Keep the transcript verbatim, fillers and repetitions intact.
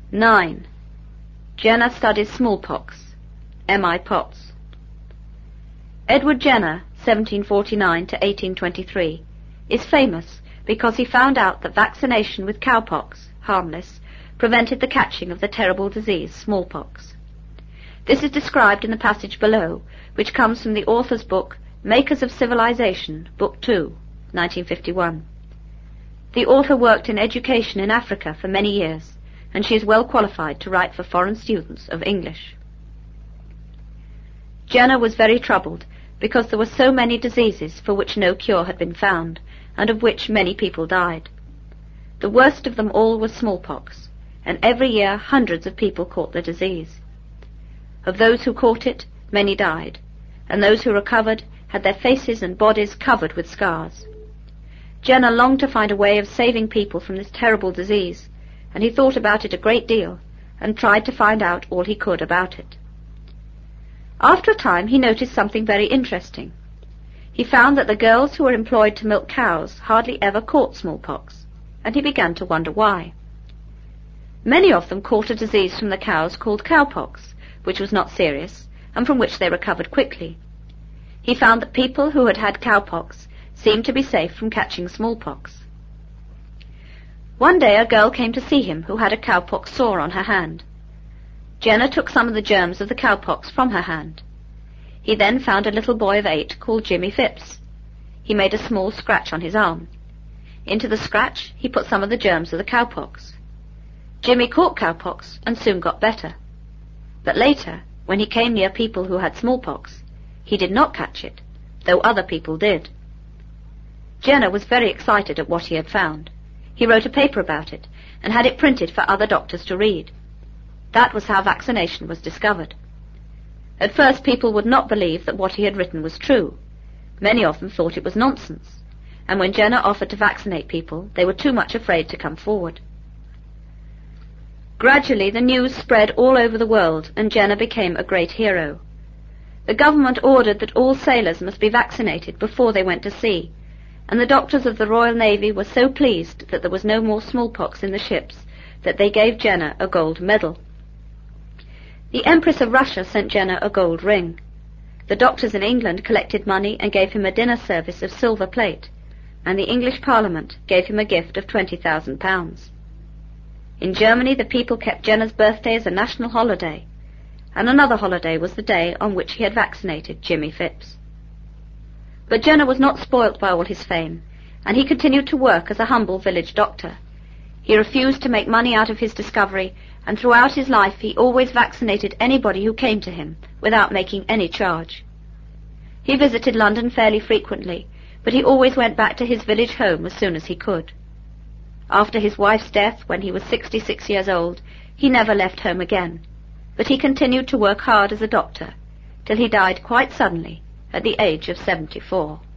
nine. Jenner studies smallpox. M I Potts. Edward Jenner, seventeen forty-nine to eighteen twenty-three, is famous because he found out that vaccination with cowpox, harmless, prevented the catching of the terrible disease, smallpox. This is described in the passage below, which comes from the author's book, Makers of Civilization, Book two, nineteen fifty-one. The author worked in education in Africa for many years, and she is well qualified to write for foreign students of English. Jenner was very troubled because there were so many diseases for which no cure had been found, and of which many people died. The worst of them all was smallpox, and every year hundreds of people caught the disease. Of those who caught it, many died, and those who recovered had their faces and bodies covered with scars. Jenner longed to find a way of saving people from this terrible disease, and he thought about it a great deal, and tried to find out all he could about it. After a time he noticed something very interesting. He found that the girls who were employed to milk cows hardly ever caught smallpox, and he began to wonder why. Many of them caught a disease from the cows called cowpox, which was not serious, and from which they recovered quickly. He found that people who had had cowpox seemed to be safe from catching smallpox. One day a girl came to see him who had a cowpox sore on her hand. Jenner took some of the germs of the cowpox from her hand. He then found a little boy of eight called Jimmy Phipps. He made a small scratch on his arm. Into the scratch he put some of the germs of the cowpox. Jimmy caught cowpox and soon got better. But later, when he came near people who had smallpox, he did not catch it, though other people did. Jenner was very excited at what he had found. He wrote a paper about it and had it printed for other doctors to read. That was how vaccination was discovered. At first people would not believe that what he had written was true. Many of them thought it was nonsense, and when Jenner offered to vaccinate people, they were too much afraid to come forward. Gradually the news spread all over the world, and Jenner became a great hero. The government ordered that all sailors must be vaccinated before they went to sea, and the doctors of the Royal Navy were so pleased that there was no more smallpox in the ships that they gave Jenner a gold medal. The Empress of Russia sent Jenner a gold ring. The doctors in England collected money and gave him a dinner service of silver plate, and the English Parliament gave him a gift of twenty thousand pounds. In Germany the people kept Jenner's birthday as a national holiday, and another holiday was the day on which he had vaccinated Jimmy Phipps. But Jenner was not spoilt by all his fame, and he continued to work as a humble village doctor. He refused to make money out of his discovery, and throughout his life he always vaccinated anybody who came to him without making any charge. He visited London fairly frequently, but he always went back to his village home as soon as he could. After his wife's death, when he was sixty-six years old, he never left home again, but he continued to work hard as a doctor, till he died quite suddenly at the age of seventy-four.